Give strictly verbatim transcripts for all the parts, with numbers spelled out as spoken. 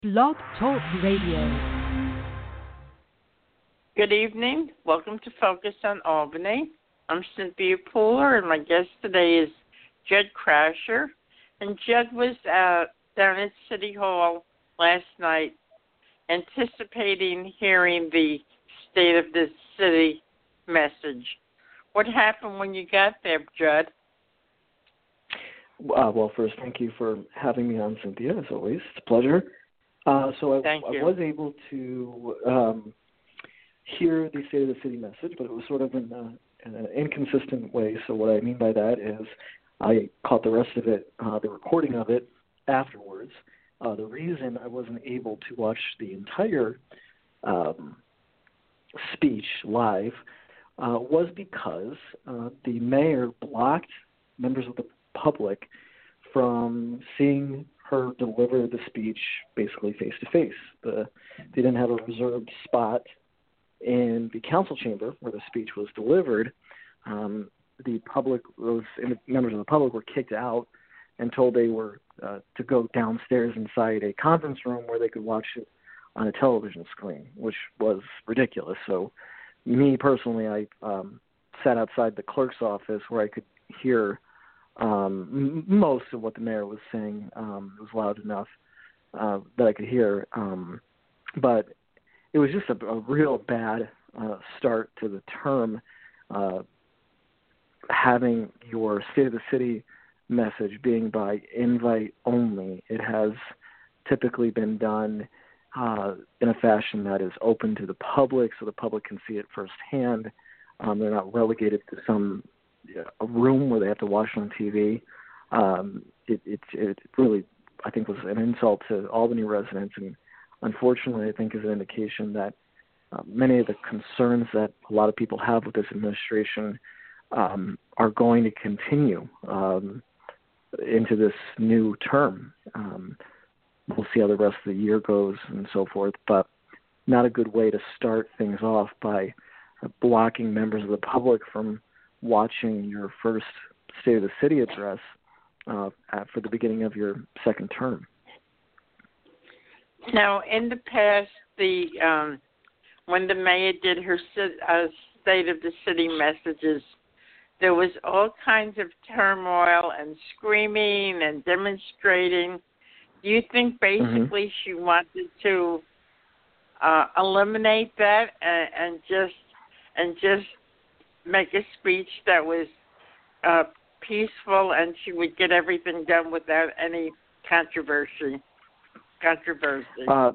Blog Talk Radio. Good evening. Welcome to Focus on Albany. I'm Cynthia Pooler, and my guest today is Judd Crasher. And Judd was uh, down at City Hall last night anticipating hearing the State of the City message. What happened when you got there, Judd? Uh, well, first, thank you for having me on, Cynthia, as always. It's a pleasure. Uh, so I, Thank I you. was able to um, hear the State of the City message, but it was sort of in, a, in an inconsistent way. So what I mean by that is I caught the rest of it, uh, the recording of it, afterwards. Uh, the reason I wasn't able to watch the entire um, speech live uh, was because uh, the mayor blocked members of the public from seeing her deliver the speech basically face to face. The They didn't have a reserved spot in the council chamber where the speech was delivered. Um, the public, those members of the public were kicked out and told they were uh, to go downstairs inside a conference room where they could watch it on a television screen, which was ridiculous. So me personally, I um, sat outside the clerk's office where I could hear um, m- most of what the mayor was saying. Um, it was loud enough uh, that I could hear. Um, but it was just a, a real bad uh, start to the term, uh, having your State of the City message being by invite only. It has typically been done uh, in a fashion that is open to the public so the public can see it firsthand. Um, they're not relegated to some a room where they have to watch it on T V. Um, it, it, it really, I think, was an insult to Albany residents, and unfortunately, I think is an indication that uh, many of the concerns that a lot of people have with this administration um, are going to continue um, into this new term. Um, we'll see how the rest of the year goes and so forth, but not a good way to start things off by uh, blocking members of the public from watching your first State of the City address uh, at, for the beginning of your second term. Now, in the past, the um, when the mayor did her uh, State of the City messages, there was all kinds of turmoil and screaming and demonstrating. Do you think basically mm-hmm. she wanted to uh, eliminate that and, and just and just make a speech that was uh, peaceful, and she would get everything done without any controversy? Controversy. Uh,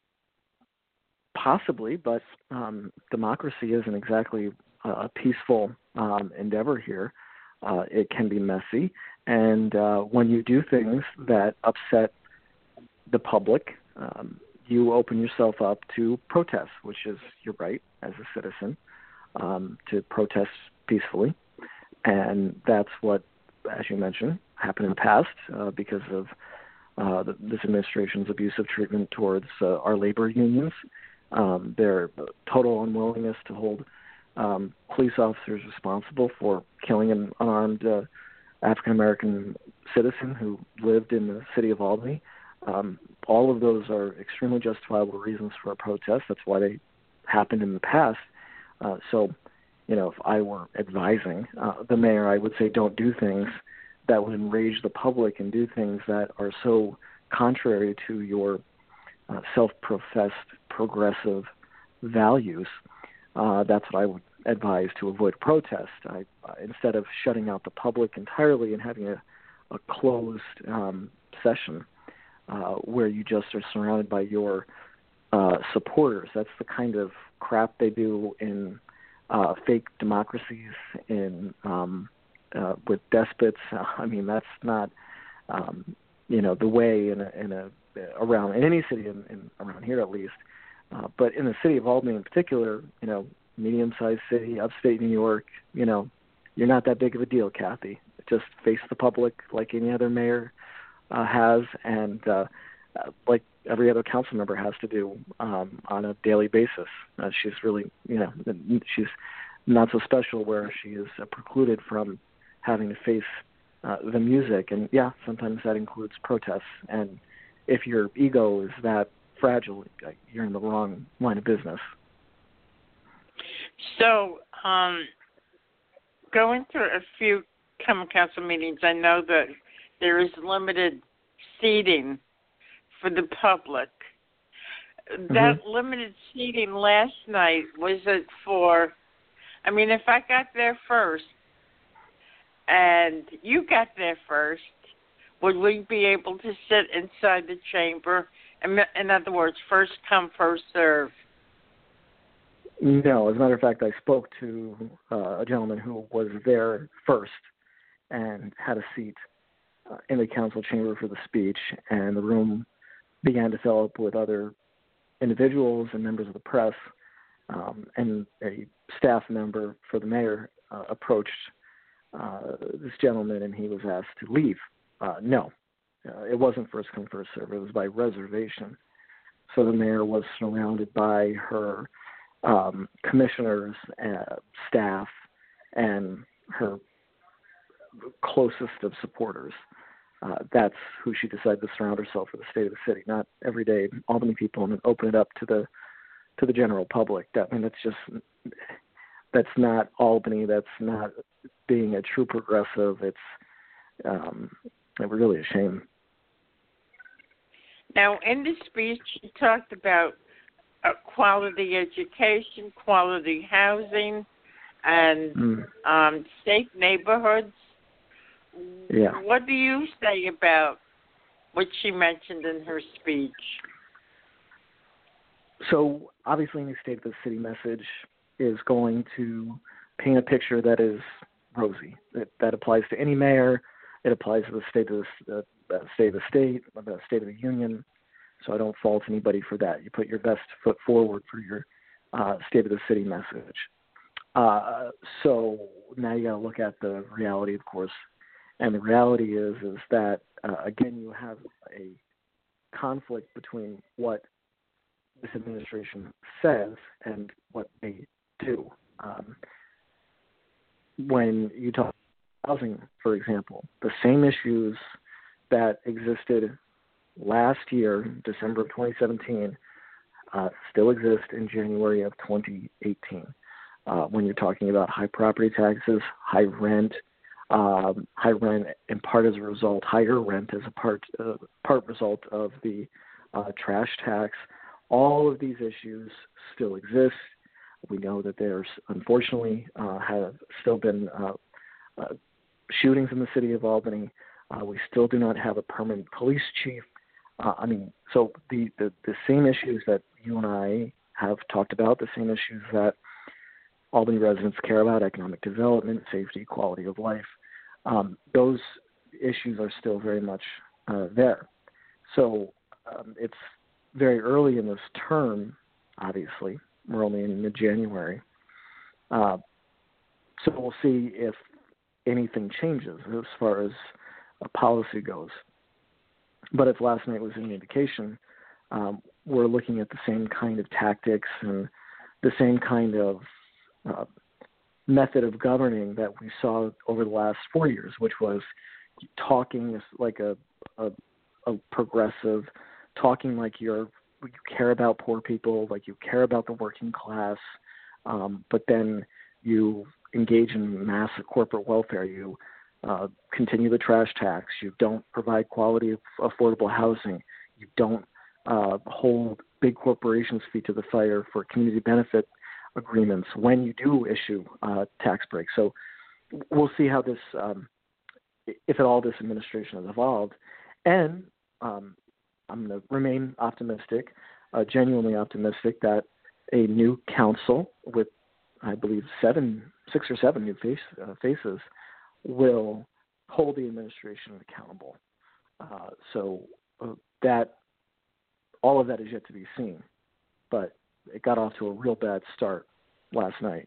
possibly, but um, democracy isn't exactly a peaceful um, endeavor here. Uh, it can be messy, and uh, when you do things that upset the public, um, you open yourself up to protest, which is your right as a citizen. Um, to protest peacefully, and that's what, as you mentioned, happened in the past uh, because of uh, the, this administration's abusive treatment towards uh, our labor unions, um, their total unwillingness to hold um, police officers responsible for killing an unarmed uh, African-American citizen who lived in the city of Albany. Um, all of those are extremely justifiable reasons for a protest. That's why they happened in the past. Uh, so, you know, if I were advising uh, the mayor, I would say don't do things that would enrage the public and do things that are so contrary to your uh, self-professed progressive values. Uh, that's what I would advise to avoid protest. I, uh, instead of shutting out the public entirely and having a, a closed um, session uh, where you just are surrounded by your uh, supporters. That's the kind of crap they do in uh, fake democracies, in um, uh, with despots. I mean, that's not um, you know the way in a, in a around in any city in, in around here at least. Uh, but in the city of Albany in particular, you know, medium-sized city, upstate New York, you know, you're not that big of a deal, Kathy. Just face the public like any other mayor uh, has, and uh, uh, like every other council member has to do um, on a daily basis. Uh, she's really, you know, she's not so special where she is uh, precluded from having to face uh, the music. And, yeah, sometimes that includes protests. And if your ego is that fragile, you're in the wrong line of business. So, um, going through a few common council meetings, I know that there is limited seating for the public. Mm-hmm. That limited seating last night, was it for, I mean, if I got there first and you got there first, would we be able to sit inside the chamber? In, in other words, first come, first serve? No, as a matter of fact, I spoke to uh, a gentleman who was there first and had a seat uh, in the council chamber for the speech, and the room began to fill up with other individuals and members of the press, um, and a staff member for the mayor uh, approached uh, this gentleman, and he was asked to leave. Uh, no, uh, it wasn't first come, first serve. It was by reservation. So the mayor was surrounded by her um, commissioners, uh, staff, and her closest of supporters. Uh, that's who she decided to surround herself for the state of the city. Not everyday Albany people, and open it up to the to the general public. That, I mean, that's just that's not Albany. That's not being a true progressive. It's um, really a shame. Now, in the speech, she talked about uh, quality education, quality housing, and mm. um, safe neighborhoods. Yeah. What do you say about what she mentioned in her speech? So, obviously, any State of the City message is going to paint a picture that is rosy. That, that applies to any mayor. It applies to the state of the, the state of the state, the State of the Union. So I don't fault anybody for that. You put your best foot forward for your uh, State of the City message. Uh, so now you got to look at the reality, of course. And the reality is, is that, uh, again, you have a conflict between what this administration says and what they do. Um, when you talk about housing, for example, the same issues that existed last year, December of twenty seventeen, uh, still exist in January of twenty eighteen. Uh, when you're talking about high property taxes, high rent, um, high rent in part as a result, higher rent as a part uh, part result of the uh, trash tax. All of these issues still exist. We know that there's, unfortunately, uh, have still been uh, uh, shootings in the city of Albany. Uh, we still do not have a permanent police chief. Uh, I mean, so the, the, the same issues that you and I have talked about, the same issues that Albany residents care about, economic development, safety, quality of life, um, those issues are still very much uh, there. So um, it's very early in this term, obviously. We're only in mid-January. Uh, so we'll see if anything changes as far as uh, policy goes. But if last night was any indication, um, we're looking at the same kind of tactics and the same kind of uh, method of governing that we saw over the last four years, which was talking like a, a, a progressive, talking like you're you care about poor people, like you care about the working class, um, but then you engage in massive corporate welfare. You uh, continue the trash tax. You don't provide quality of affordable housing. You don't uh, hold big corporations' feet to the fire for community benefit agreements when you do issue uh, tax breaks. So we'll see how this, um, if at all, this administration has evolved. And um, I'm going to remain optimistic, uh, genuinely optimistic, that a new council with, I believe, seven, six or seven new face, uh, faces will hold the administration accountable. Uh, so uh, that all of that is yet to be seen, but it got off to a real bad start last night.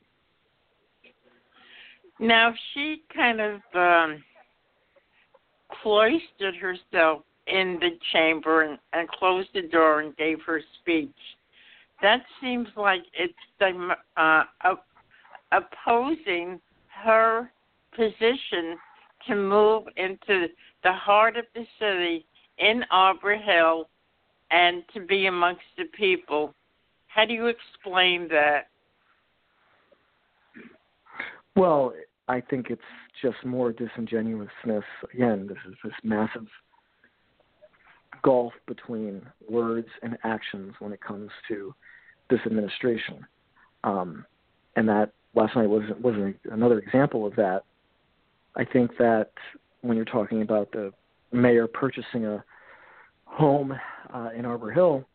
Now, she kind of um, cloistered herself in the chamber and, and closed the door and gave her speech. That seems like it's the, uh, opposing her position to move into the heart of the city in Arbor Hill and to be amongst the people. How do you explain that? Well, I think it's just more disingenuousness. Again, this is this massive gulf between words and actions when it comes to this administration. Um, and that last night was, was another example of that. I think that when you're talking about the mayor purchasing a home uh, in Arbor Hill,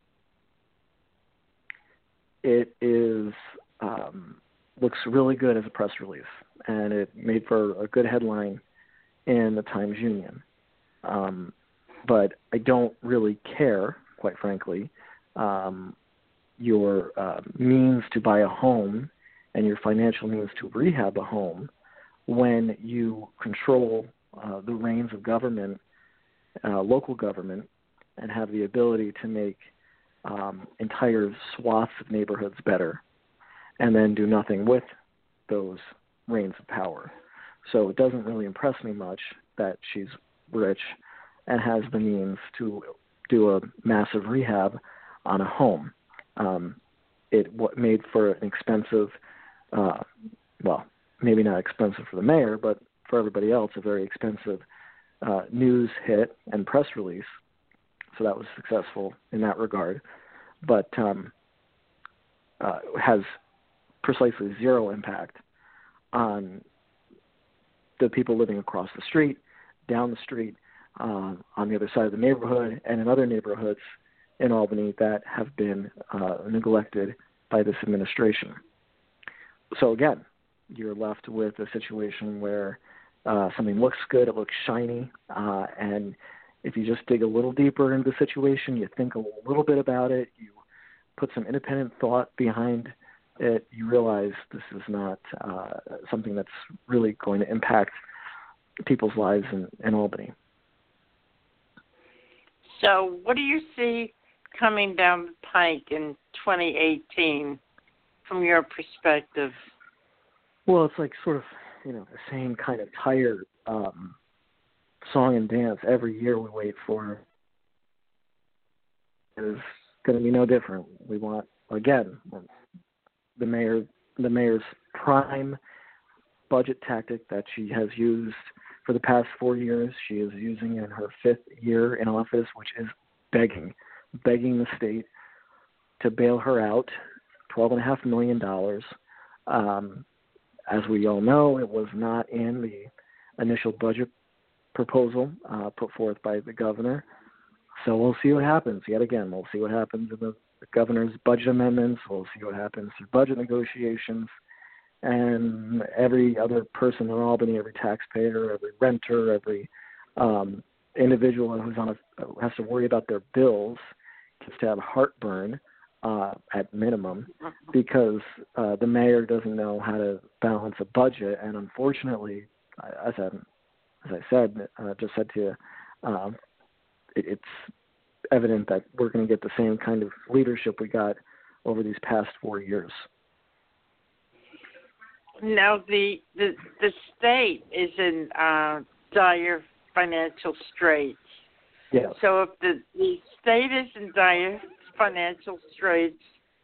it is um, looks really good as a press release, and it made for a good headline in the Times-Union. Um, but I don't really care, quite frankly, um, your uh, means to buy a home and your financial means to rehab a home when you control uh, the reins of government, uh, local government, and have the ability to make um, entire swaths of neighborhoods better, and then do nothing with those reins of power. So it doesn't really impress me much that she's rich and has the means to do a massive rehab on a home. Um, it w- made for an expensive, uh, well, maybe not expensive for the mayor, but for everybody else, a very expensive uh, news hit and press release. So that was successful in that regard. But um, uh, has precisely zero impact on the people living across the street, down the street, uh, on the other side of the neighborhood, and in other neighborhoods in Albany that have been uh, neglected by this administration. So again, you're left with a situation where uh, something looks good, it looks shiny, uh, and if you just dig a little deeper into the situation, you think a little bit about it, you put some independent thought behind it, you realize this is not uh, something that's really going to impact people's lives in, in Albany. So what do you see coming down the pike in twenty eighteen from your perspective? Well, it's like sort of, you know, the same kind of tired um, song and dance every year we wait for. Is going to be no different. We want, again, the mayor, the mayor's prime budget tactic that she has used for the past four years. She is using in her fifth year in office, which is begging, begging the state to bail her out, twelve and a half million dollars. Um, as we all know, it was not in the initial budget proposal uh, put forth by the governor. So we'll see what happens. Yet again, we'll see what happens in the governor's budget amendments. We'll see what happens through budget negotiations. And every other person in Albany, every taxpayer, every renter, every um, individual who's on a, has to worry about their bills gets to have heartburn uh, at minimum because uh, the mayor doesn't know how to balance a budget. And unfortunately, as I, as I said, uh, just said to you, um, it, it's evident that we're going to get the same kind of leadership we got over these past four years. Now, the the, the state is in uh, dire financial straits. Yes. So if the, the state is in dire financial straits,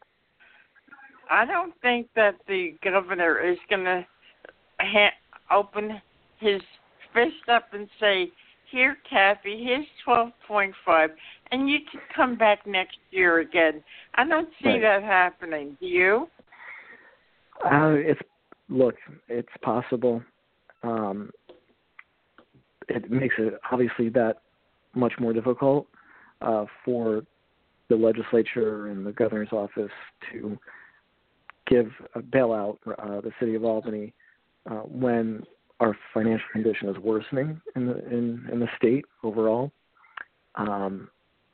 I don't think that the governor is going to ha- open his fist up and say, here, Kathy, here's twelve point five, and you can come back next year again. I don't see Right. that happening. Do you? Uh, it's Look, it's possible. Um, it makes it obviously that much more difficult uh, for the legislature and the governor's office to give a bailout uh, the city of Albany uh, when our financial condition is worsening in the in, in the state overall. Um,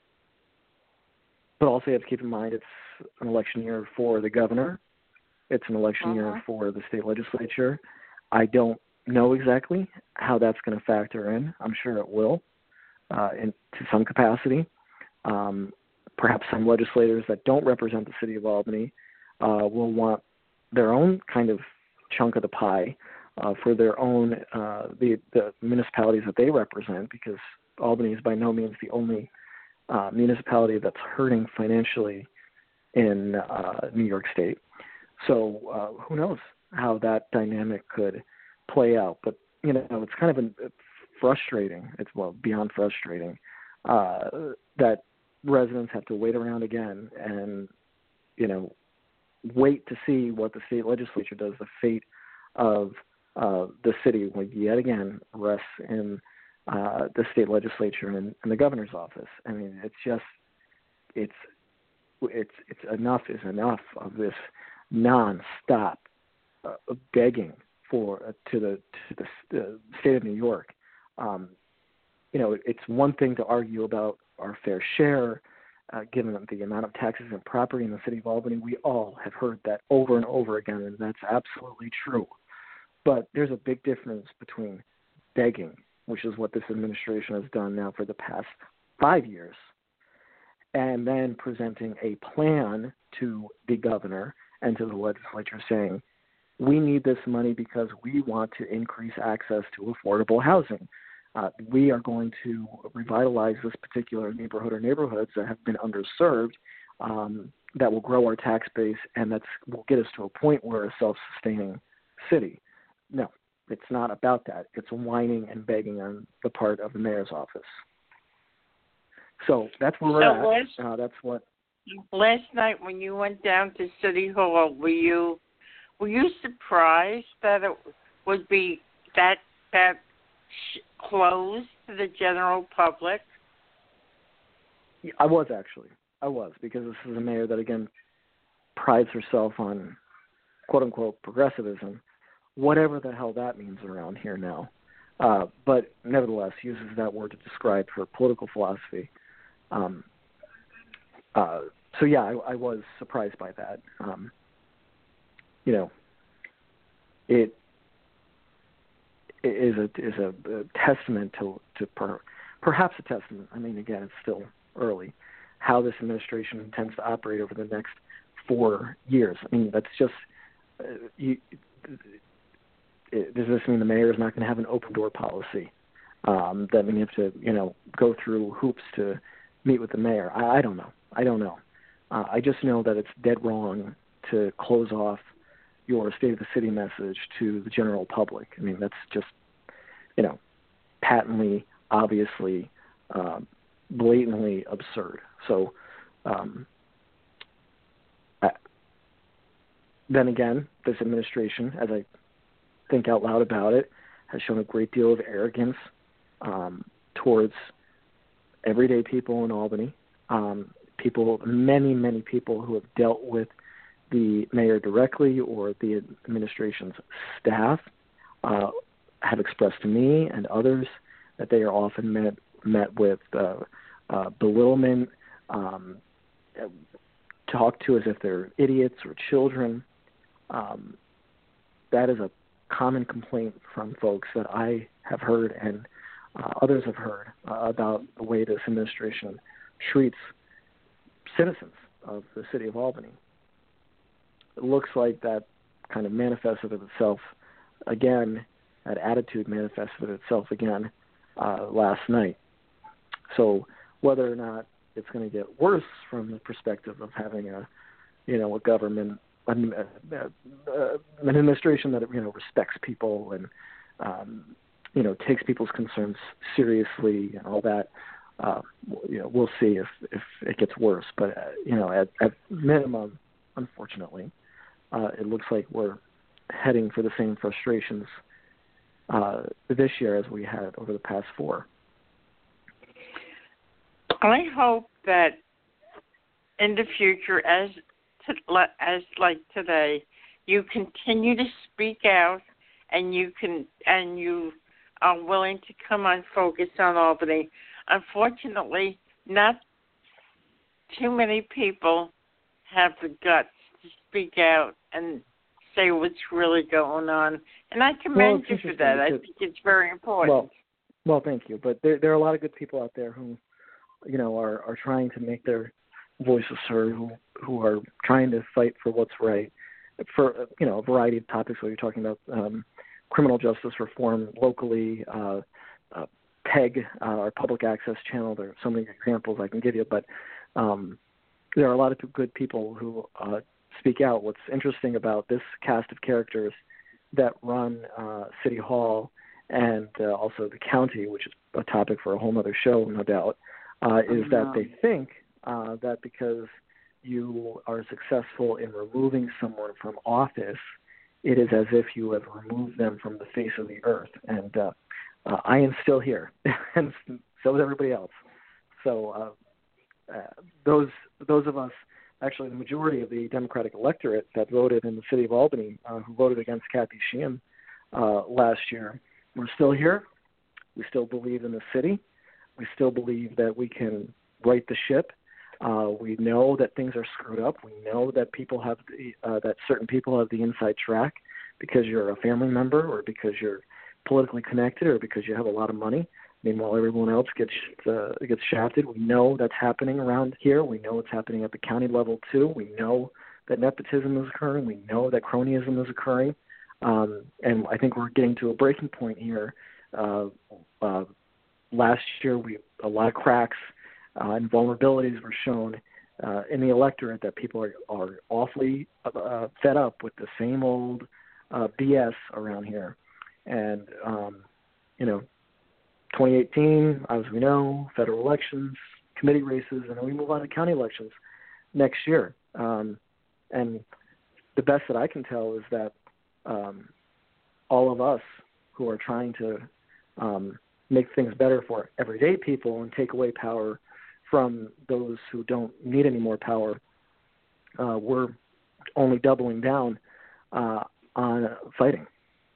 but also you have to keep in mind it's an election year for the governor. It's an election uh-huh. year for the state legislature. I don't know exactly how that's going to factor in. I'm sure it will, uh, in to some capacity. Um, perhaps some legislators that don't represent the city of Albany uh, will want their own kind of chunk of the pie uh, for their own uh, the, the municipalities that they represent, because Albany is by no means the only uh, municipality that's hurting financially in uh, New York State. So uh, who knows how that dynamic could play out. But, you know, it's kind of an, it's frustrating. It's, well, beyond frustrating uh, that residents have to wait around again and, you know, wait to see what the state legislature does. The fate of uh, the city, when yet again, rests in uh, the state legislature and, and the governor's office. I mean, it's just, it's, it's, it's enough is enough of this nonstop uh, begging for uh, to the to the uh, state of New York. Um, you know, it's one thing to argue about our fair share, uh, given the amount of taxes and property in the city of Albany. We all have heard that over and over again, and that's absolutely true. But there's a big difference between begging, which is what this administration has done now for the past five years, and then presenting a plan to the governor and to the legislature saying, we need this money because we want to increase access to affordable housing. Uh, we are going to revitalize this particular neighborhood or neighborhoods that have been underserved, um, that will grow our tax base, and that will get us to a point where we're a self-sustaining city. No, it's not about that. It's whining and begging on the part of the mayor's office. So that's where we're so at. Last, uh, that's what. Last night when you went down to City Hall, were you were you surprised that it would be that that sh- closed to the general public? I was actually. I was, because this is a mayor that, again, prides herself on quote-unquote progressivism, whatever the hell that means around here now. Uh, but nevertheless, uses that word to describe her political philosophy. Um, uh, so, yeah, I, I was surprised by that. Um, you know, it, it is a is a, a testament to, to per, perhaps a testament. I mean, again, it's still early, how this administration intends to operate over the next four years. I mean, that's just, uh, you, it, does this mean the mayor is not going to have an open door policy? Um, that we have to, you know, go through hoops to meet with the mayor? I, I don't know. I don't know. Uh, I just know that it's dead wrong to close off your State of the City message to the general public. I mean, that's just, you know, patently, obviously, uh, blatantly absurd. So, um, I, then again, this administration, as I think out loud about it, has shown a great deal of arrogance um, towards everyday people in Albany, um, people, many, many people who have dealt with the mayor directly or the administration's staff uh, have expressed to me and others that they are often met met with uh, uh, belittlement, um, talked to as if they're idiots or children. Um, that is a common complaint from folks that I have heard and uh, others have heard uh, about the way this administration treats citizens of the city of Albany. It looks like that kind of manifested itself again, that attitude manifested itself again uh, last night. So whether or not it's going to get worse from the perspective of having a, you know, a government, an, uh, uh, an administration that, you know, respects people and, um, you know, takes people's concerns seriously and all that, uh, you know, we'll see if, if it gets worse. But, uh, you know, at, at minimum, unfortunately, uh, it looks like we're heading for the same frustrations uh, this year as we had over the past four. I hope that in the future, as to, as like today, you continue to speak out, and you can and you are willing to come on Focus on Albany. Unfortunately, not too many people have the guts to speak out and say what's really going on, and I commend well, you for that. I think it's very important. Well, well, thank you. But there, there are a lot of good people out there who, you know, are, are trying to make their voices heard, who, who are trying to fight for what's right, for, you know, a variety of topics. Where you're talking about um, criminal justice reform locally, uh, uh, PEG, uh, our public access channel. There are so many examples I can give you, but um, there are a lot of good people who uh, speak out. What's interesting about this cast of characters that run uh, City Hall and uh, also the county, which is a topic for a whole other show, no doubt, uh, is that they think uh, that because you are successful in removing someone from office, it is as if you have removed them from the face of the earth. And uh, uh, I am still here, and so is everybody else. So uh, uh, those those of us, actually the majority of the Democratic electorate that voted in the city of Albany, uh, who voted against Kathy Sheehan uh, last year, we're still here. We still believe in the city. We still believe that we can right the ship. Uh, we know that things are screwed up. We know that people have the, uh, that certain people have the inside track because you're a family member or because you're politically connected or because you have a lot of money. Meanwhile, everyone else gets uh, gets shafted. We know that's happening around here. We know it's happening at the county level too. We know that nepotism is occurring. We know that cronyism is occurring. Um, and I think we're getting to a breaking point here. Uh, uh, last year, we a lot of cracks uh, and vulnerabilities were shown uh, in the electorate that people are, are awfully uh, fed up with the same old uh, B S around here. And, um, you know, twenty eighteen, as we know, federal elections, committee races, and then we move on to county elections next year. Um, and the best that I can tell is that um, all of us who are trying to um, make things better for everyday people and take away power from those who don't need any more power, uh, we're only doubling down uh, on fighting.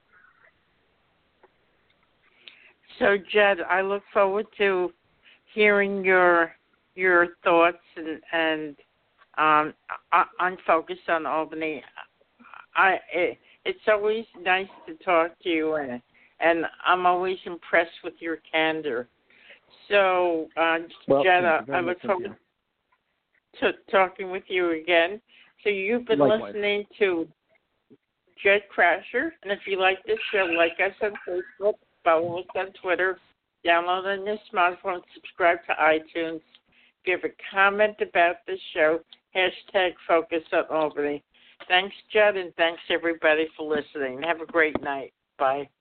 So, Jed, I look forward to hearing your your thoughts and, and um, on Focus on Albany. I it, it's always nice to talk to you, and and I'm always impressed with your candor. So, uh, well, Jed, I, I look forward to talking with you again. So you've been Likewise. listening to Jed Crasher, and if you like this show, like us on Facebook, follow us on Twitter, download on your smartphone, subscribe to iTunes. If you have a comment about this show, hashtag Focus on Albany. Thanks, Judd, and thanks, everybody, for listening. Have a great night. Bye.